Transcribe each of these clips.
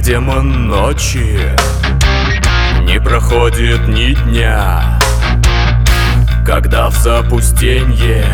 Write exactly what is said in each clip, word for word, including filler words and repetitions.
демон ночи, не проходит ни дня, когда в запустенье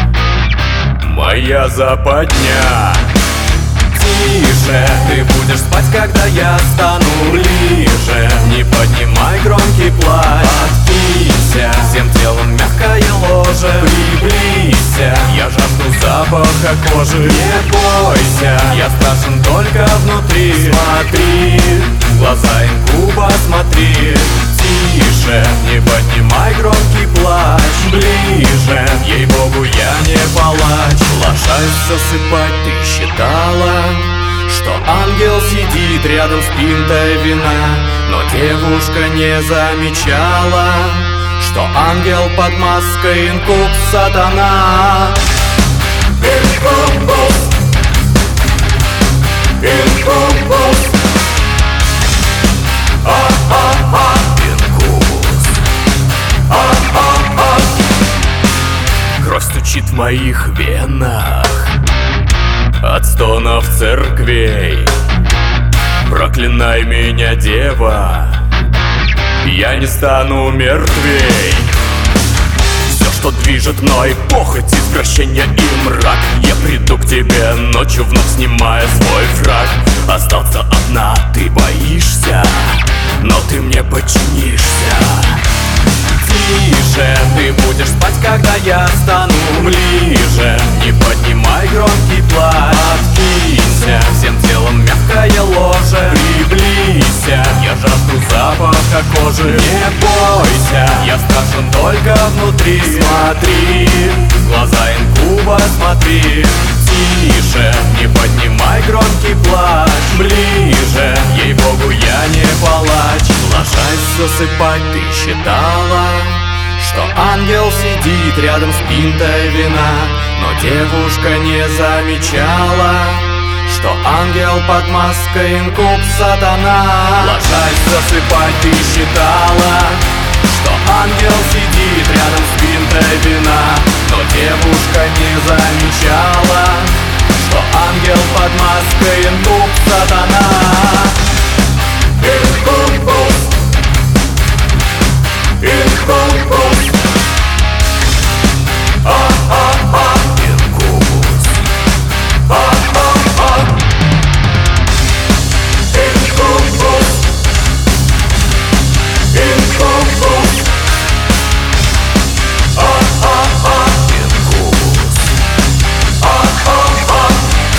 моя западня. Тише, ты будешь спать, когда я стану ближе. Не поднимай громкий плач, откинься, всем телом мягкое ложе. Приблизься, я жажду запаха кожи. Не бойся, я страшен только внутри. Смотри, в глаза инкуба смотри. Тише, не поднимай громкий плач. Ближе, ей-богу, я не палач. Ложась засыпать, ты считала, что ангел сидит рядом с пинтой вина, но девушка не замечала, что ангел под маской инкуб сатана. Инкубус, инкубус, а-а-а, инкубус, а-а-а. Кровь стучит в моих венах от стонов церквей. Проклинай меня, дева, я не стану мертвей. Все, что движет мной, похоть, извращение и мрак. Я приду к тебе ночью, вновь снимая свой фрак. Остаться одна, ты боишься, но ты мне подчинишься. Тише, ты будешь спать, когда я стану ближе. Не поднимай громкий плач, откинься, всем телом мягкое ложе. Приблизься, я жажду запаха кожи. Не бойся, я страшен только внутри. Смотри, в глаза инкуба смотри. Тише, не поднимай громкий плач. Ближе, ей-богу, я не палач. Ложась засыпать, ты считала, что ангел сидит рядом с пинтой вина, но девушка не замечала, что ангел под маской инкуб сатана. Ложась засыпать, ты считала, что ангел сидит рядом с пинтой вина, но девушка не замечала, что ангел под маской инкуб сатана. Инкубус, инкубус, а-а-а, инкубус, а-а-а, инкубус, инкубус, а-а-а, инкубус, а-а-а.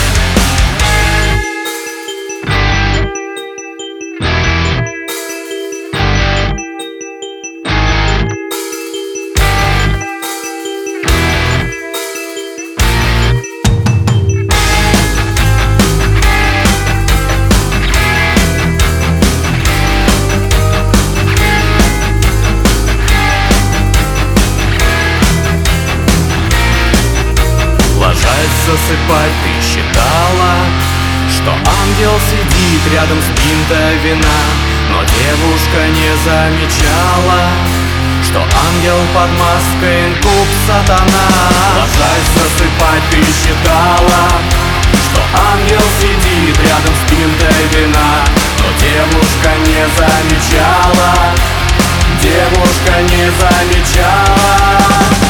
Засыпать, ты считала, что ангел сидит рядом с пинтой вина, но девушка не замечала, что ангел под маской инкуб сатана. Ложась засыпать, ты считала, что ангел сидит рядом с пинтой вина, но девушка не замечала, девушка не замечала.